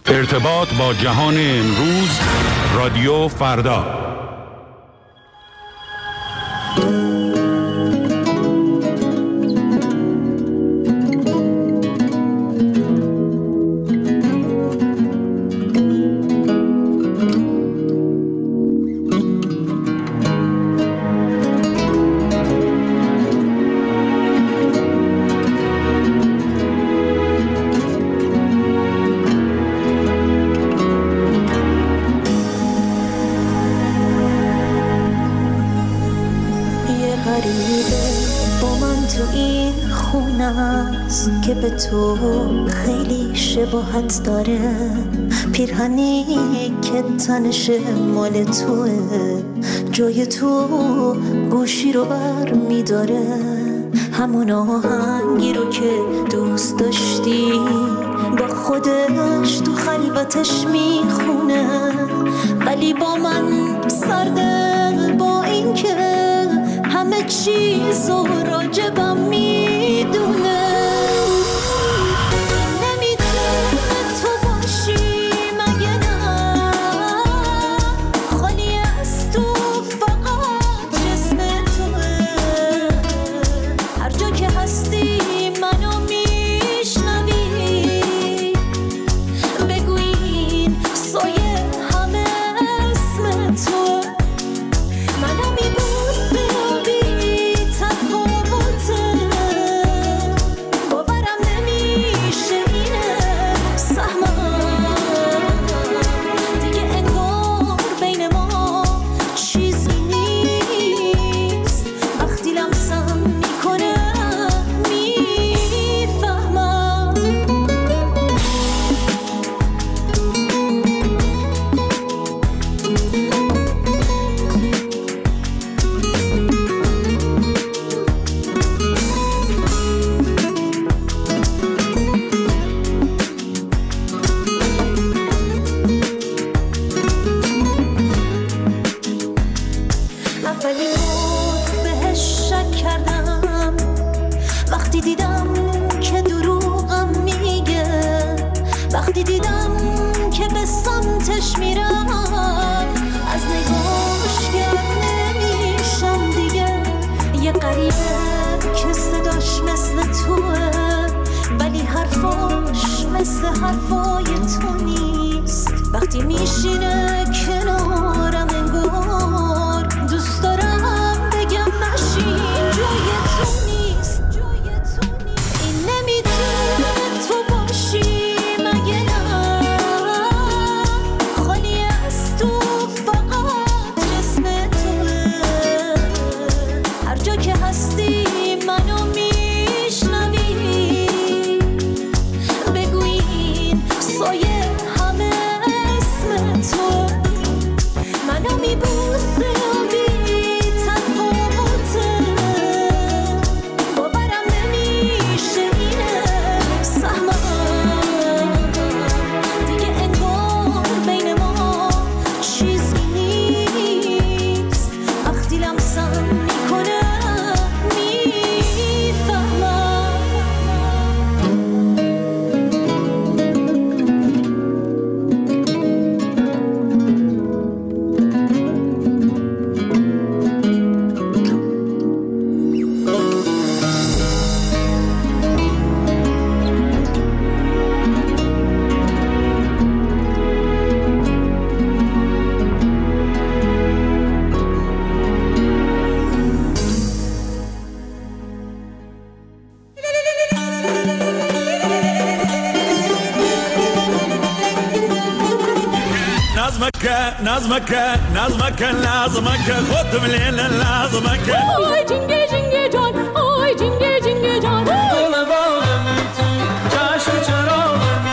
ارتباط با جهان امروز، رادیو فردا. که به تو خیلی شباهت داره، پیرهنی که تنش مال توه، جای تو گوشی رو بر میداره، همون آهنگی رو که دوست داشتی با خودش تو خلوتش میخونه، ولی با من سرده، با این که همه چیز رو راجبم میدونه. نظمك خد من لازمك آی جنگه جنگه جان، آی جنگه جنگه جان، دل باغم تو، چشم چراغم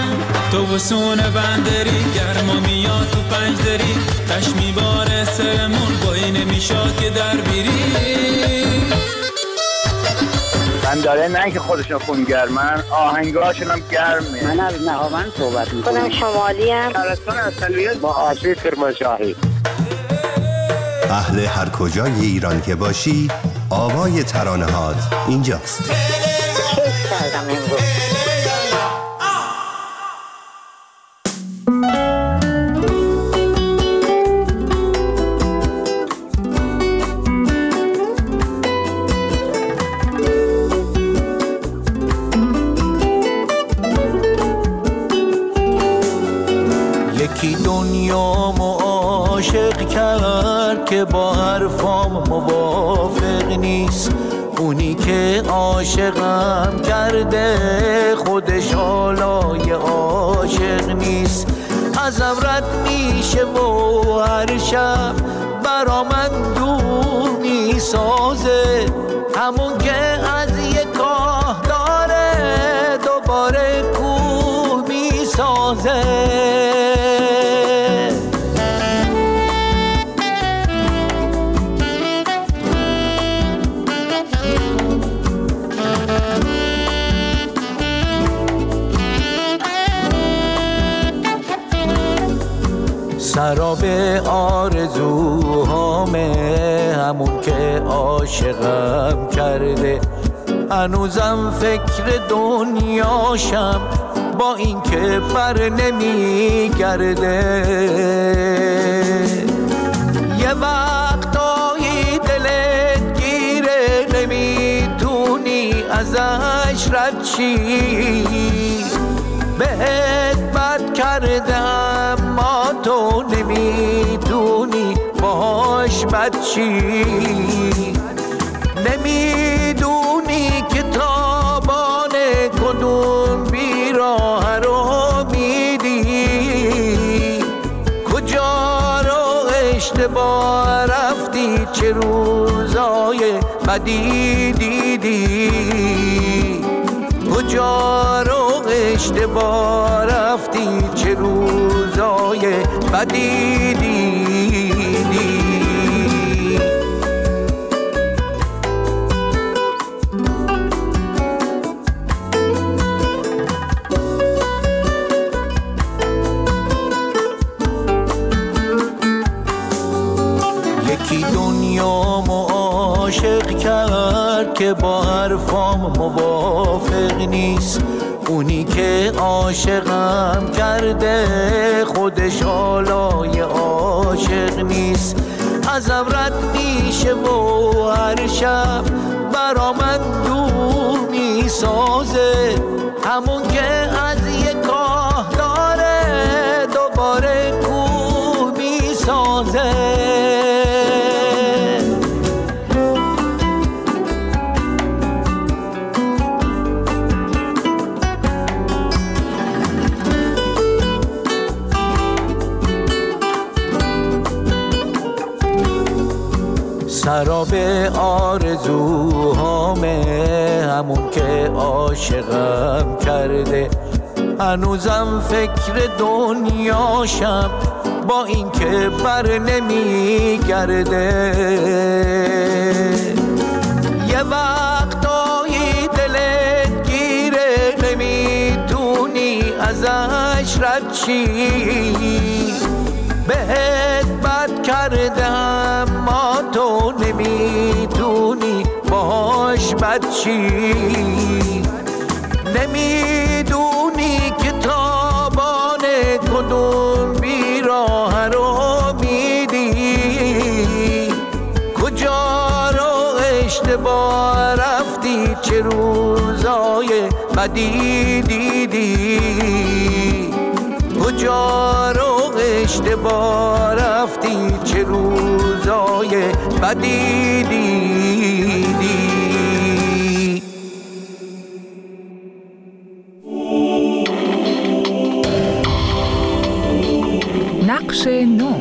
تو بسون بندری گرما میاد تو پنجدری، تش میباره سرمون با این میشاد که در بیری. من داره نه که خودشون خونگرمن، آهنگاشون هم گرمه. من از نهاوند صحبت میکنم. خودم شمالی ام. شهرستان اصلیت با آسیب کرمانشاهی. اهل هر کجای ایران که باشی، آوای ترانه‌هات اینجاست. کیف کردم امروز. یکی دنیامو عاشق کرد که با حرفام موافق نیست، اونی که عاشقم کرده خودش حالای عاشق نیست. ازم رد میشه و هر شب برا من دور میسازه، همون که از یه کاه داره دوباره کوه میسازه. سراب آرزوهامه همون که عاشقم کرده، هنوزم فکر دنیاشم با این که بر نمیگرده. یه وقتایی دلت گیره نمیتونی ازش رد شی، بهت بد کرده اما تو نمیدونی باهاش بد چی. نمیدونی که تابان کدوم بیراه رو میدی، کجا رو اشتباه رفتی، چه روزای بدی دیدی، کجا رو اشتباه رفتی، چه روزای بدی دیدی. یکی دنیامو عاشق کرد که با حرفام موافق نیست، اونی که عاشقم کرده خودش حالای عاشق نیست. ازم رد میشه و هر شب برا من دور میسازه، همون که از یه کاه داره دوباره کوه میسازه. سراب آرزوهامه همون که عاشقم کرده، هنوزم فکر دنیاشم با این که بر نمیگرده. یه وقتایی دلت گیره نمیتونی ازش رد شی، بهت بد کرده اما تو نمیدونی باهاش بد چی. نمیدونی که تابان کدوم بیراه رو میدی، کجا رو اشتباه رفتی، چه روزای بدی دیدی، کجا رو اشتباه رفتی، چه روزای بدی دیدی. نقش نو.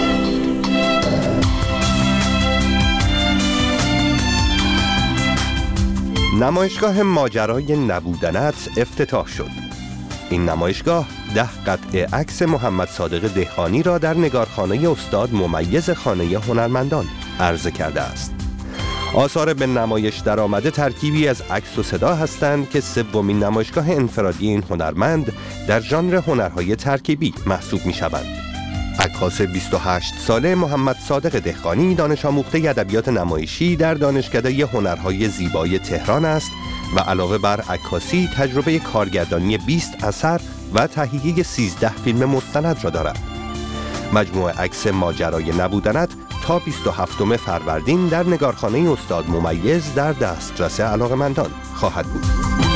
نمایشگاه ماجرای نبودنت افتتاح شد. این نمایشگاه 10 قطعه عکس محمد صادق دهقانی را در نگارخانه استاد ممیز خانه هنرمندان عرضه کرده است. آثار به نمایش درآمده ترکیبی از عکس و صدا هستند که سومین نمایشگاه انفرادی این هنرمند در ژانر هنرهای ترکیبی محسوب می‌شوند. عکاس 28 ساله محمد صادق دهقانی دانش آموخته ادبیات نمایشی در دانشکده هنرهای زیبای تهران است و علاوه بر عکاسی تجربه کارگردانی 20 اثر و تهیه 13 فیلم مستند را دارد. مجموعه عکس ماجرای نبودنت تا 27 فروردین در نگارخانه استاد ممیز در دسترس علاقه‌مندان خواهد بود.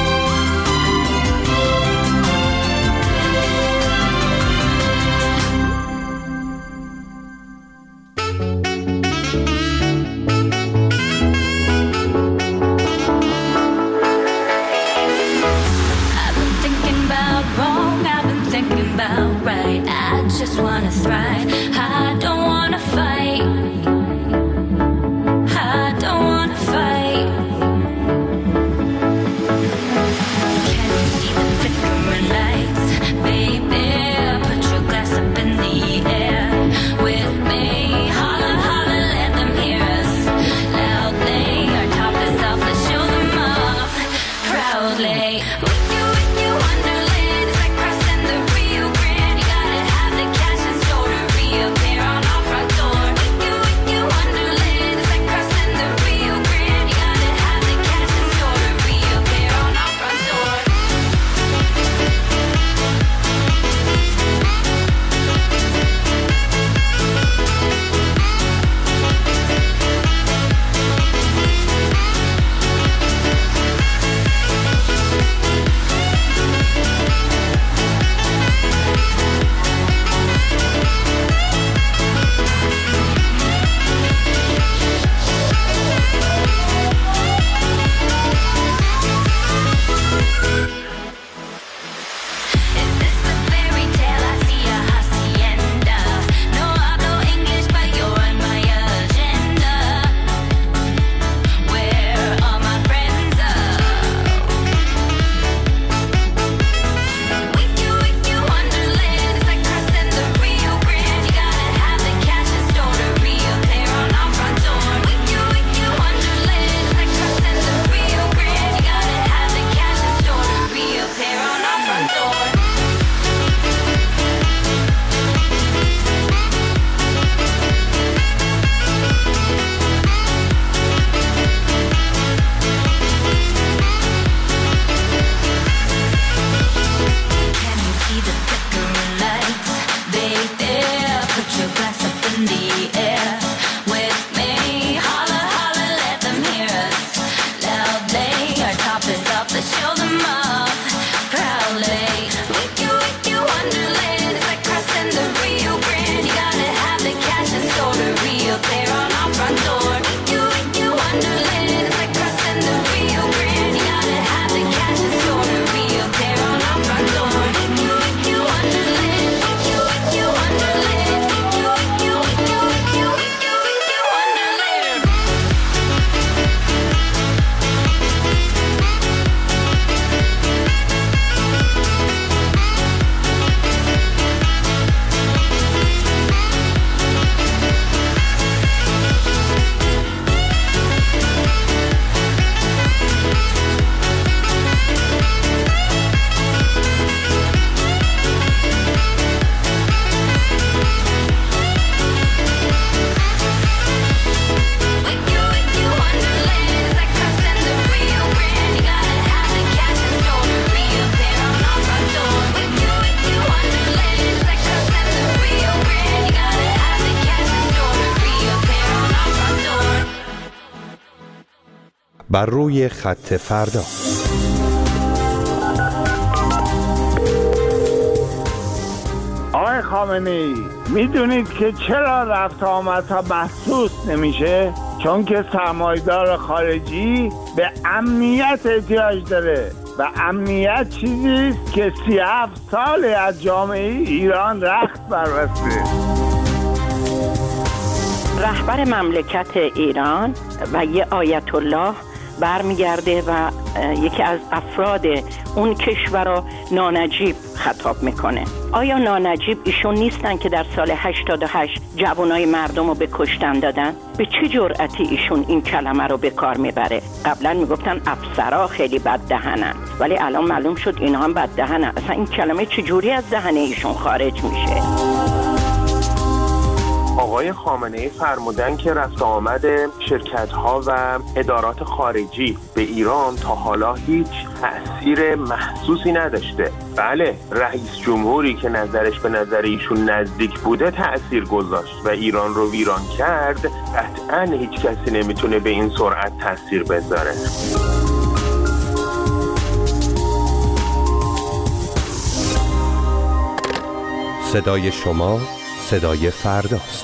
بر روی خط فردا. آقای خامنه‌ای، میدونید که چرا رفت آمدها محسوس نمیشه؟ چون که سرمایه‌دار خارجی به امنیت احتیاج داره و امنیت چیزیست که 37 سال از جامعه ایران رخت بربسته. رهبر مملکت ایران و یه آیت الله برمیگرده و یکی از افراد اون کشور رو نانجیب خطاب میکنه. آیا نانجیب ایشون نیستن که در سال 88 جوانای مردم رو به کشتن دادن؟ به چه جرأتی ایشون این کلمه رو به کار میبره؟ قبلا میگفتن افسرا خیلی بد دهنن، ولی الان معلوم شد اینا هم بد دهنن. اصلا این کلمه چجوری از دهن ایشون خارج میشه؟ آقای آقای خامنه‌ای فرمودن که رفت آمد شرکت‌ها و ادارات خارجی به ایران تا حالا هیچ تأثیر محسوسی نداشته. بله، رئیس جمهوری که نظرش به نظر ایشون نزدیک بوده تأثیر گذاشت و ایران رو ویران کرد. قطعاً هیچ کسی نمیتونه به این سرعت تأثیر بذاره. صدای شما صدای فرداست.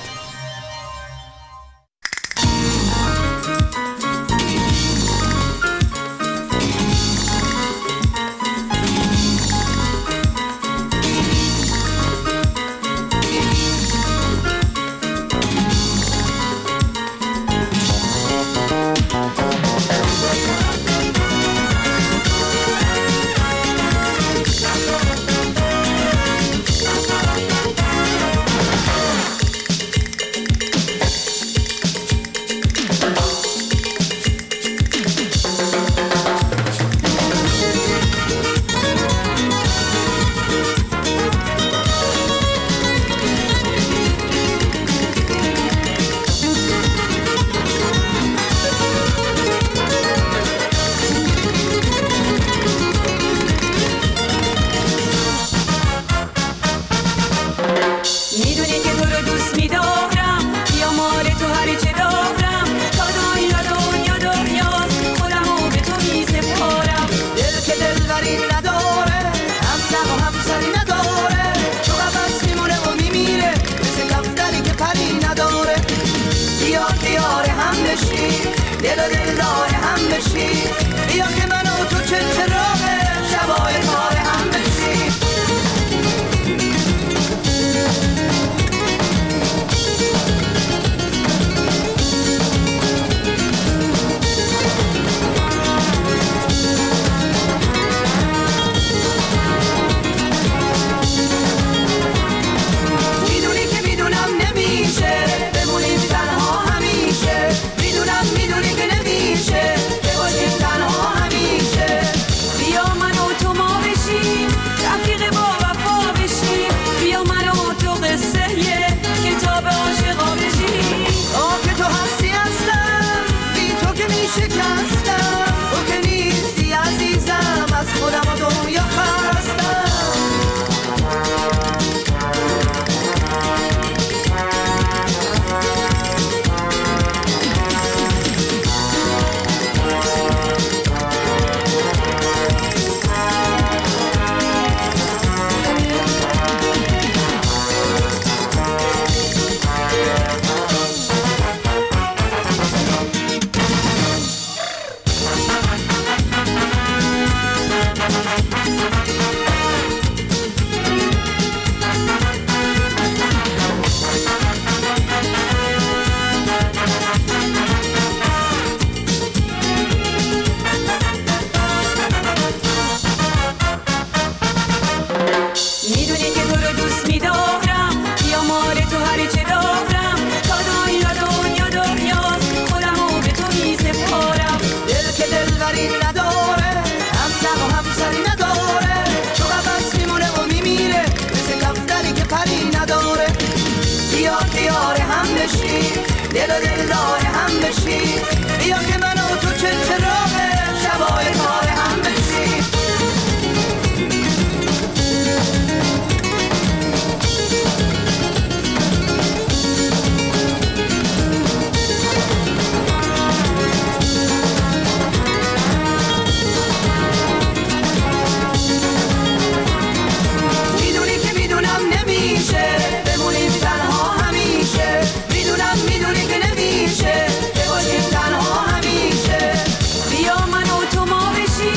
میدونی که نمیشه بمونیم تنها همیشه. بیا من و تو ما بشیم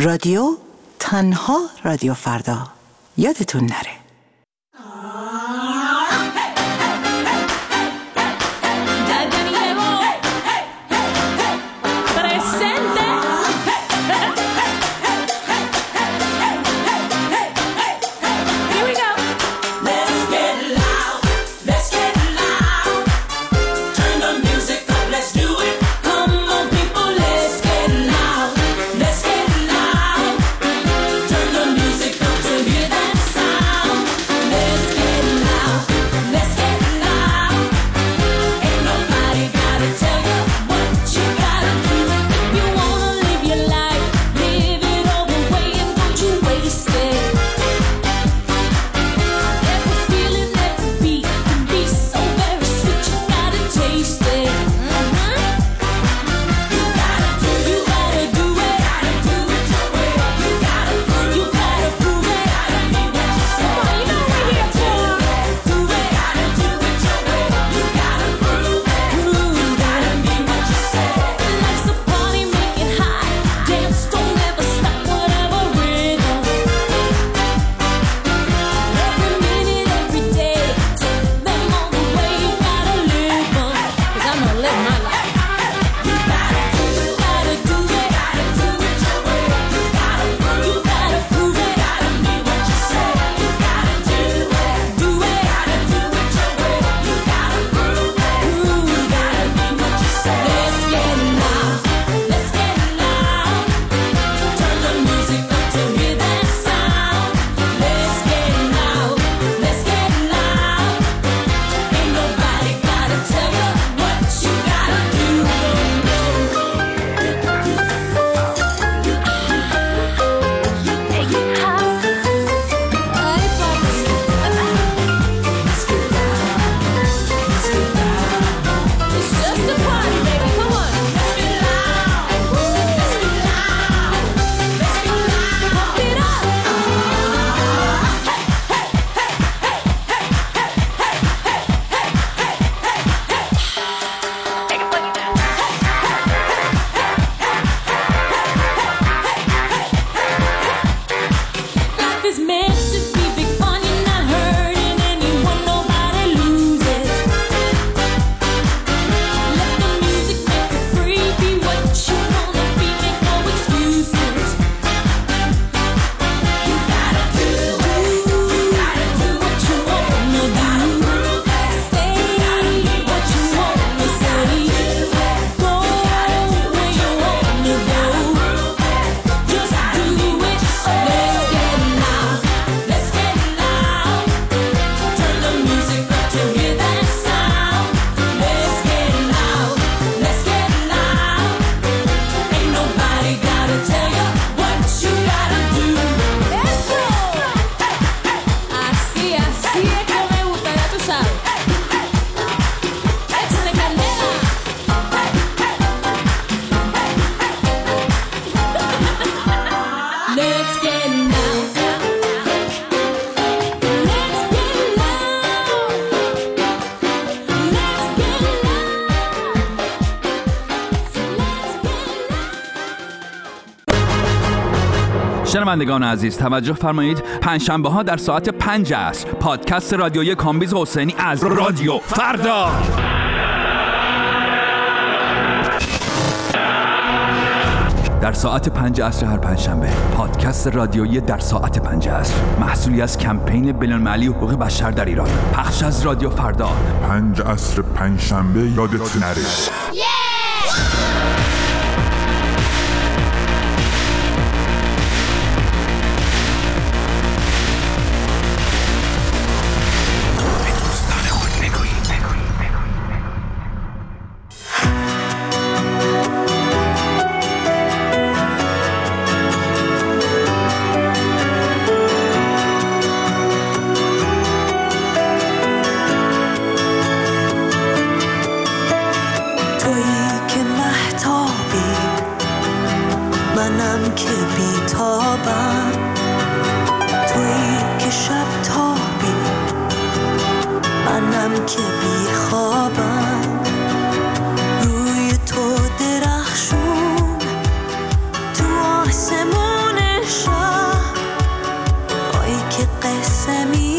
رادیو تنها رادیو فردا. یادتون نره. شنوندگان عزیز توجه فرمایید، پنجشنبه ها در ساعت 5 عصر پادکست رادیویی کامبیز حسینی از رادیو فردا. در ساعت 5 عصر هر پنجشنبه پادکست رادیویی در ساعت 5 عصر، محصولی از کمپین بین‌المللی حقوق بشر در ایران، پخش از رادیو فردا. 5 عصر پنجشنبه یادت نره. روی تو درخشون تو آسمون که قصه می